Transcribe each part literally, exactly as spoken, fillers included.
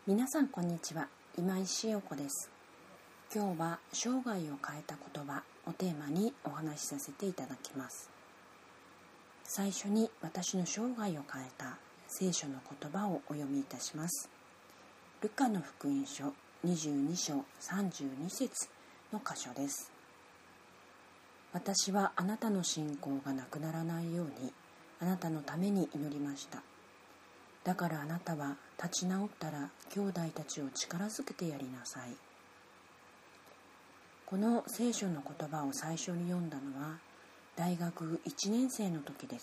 皆さんこんにちは。今井しお子です。今日は生涯を変えた言葉をテーマにお話しさせていただきます。最初に私の生涯を変えた聖書の言葉をお読みいたします。ルカの福音書にじゅうに章さんじゅうに節の箇所です。私はあなたの信仰がなくならないようにあなたのために祈りました。だからあなたは立ち直ったら兄弟たちを力づけてやりなさい。この聖書の言葉を最初に読んだのは大学いちねん生の時です。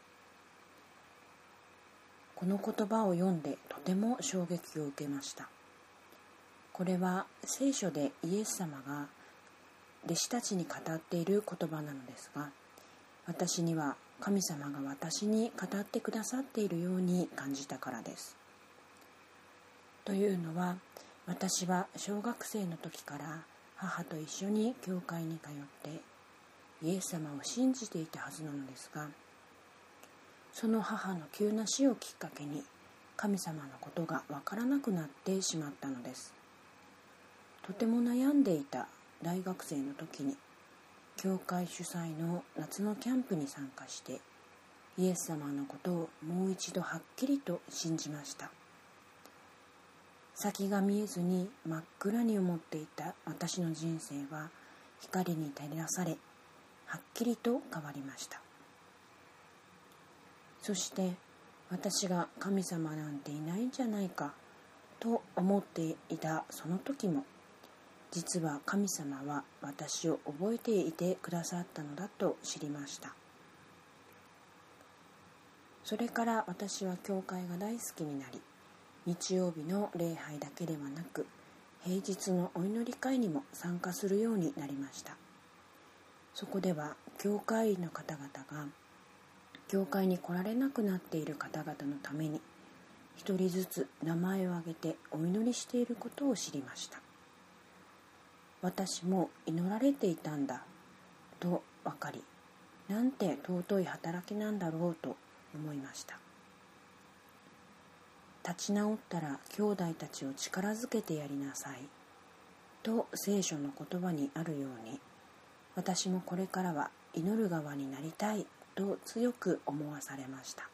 この言葉を読んでとても衝撃を受けました。これは聖書でイエス様が弟子たちに語っている言葉なのですが、私には神様が私に語ってくださっているように感じたからです。というのは、私は小学生の時から母と一緒に教会に通ってイエス様を信じていたはずなのですが、その母の急な死をきっかけに神様のことがわからなくなってしまったのです。とても悩んでいた大学生の時に教会主催の夏のキャンプに参加してイエス様のことをもう一度はっきりと信じました。先が見えずに真っ暗に思っていた私の人生は光に照らされ、はっきりと変わりました。そして私が神様なんていないんじゃないかと思っていたその時も、実は神様は私を覚えていてくださったのだと知りました。それから私は教会が大好きになり、日曜日の礼拝だけではなく平日のお祈り会にも参加するようになりました。そこでは教会員の方々が教会に来られなくなっている方々のために一人ずつ名前を挙げてお祈りしていることを知りました。私も祈られていたんだと分かり、なんて尊い働きなんだろうと思いました。立ち直ったら兄弟たちを力づけてやりなさいと聖書の言葉にあるように、私もこれからは祈る側になりたいと強く思わされました。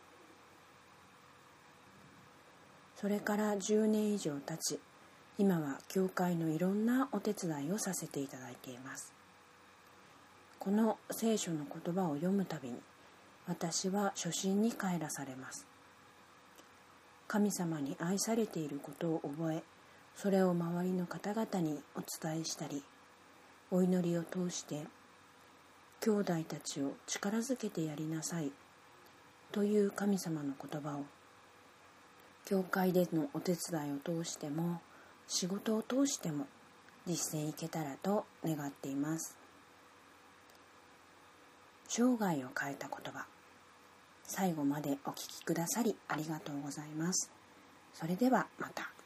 それからじゅうねん以上経ち、今は教会のいろんなお手伝いをさせていただいています。この聖書の言葉を読むたびに私は初心に帰らされます。神様に愛されていることを覚え、それを周りの方々にお伝えしたり、お祈りを通して兄弟たちを力づけてやりなさいという神様の言葉を教会でのお手伝いを通しても仕事を通しても実践いけたらと願っています。生涯を変えた言葉、最後までお聞きくださりありがとうございます。それではまた。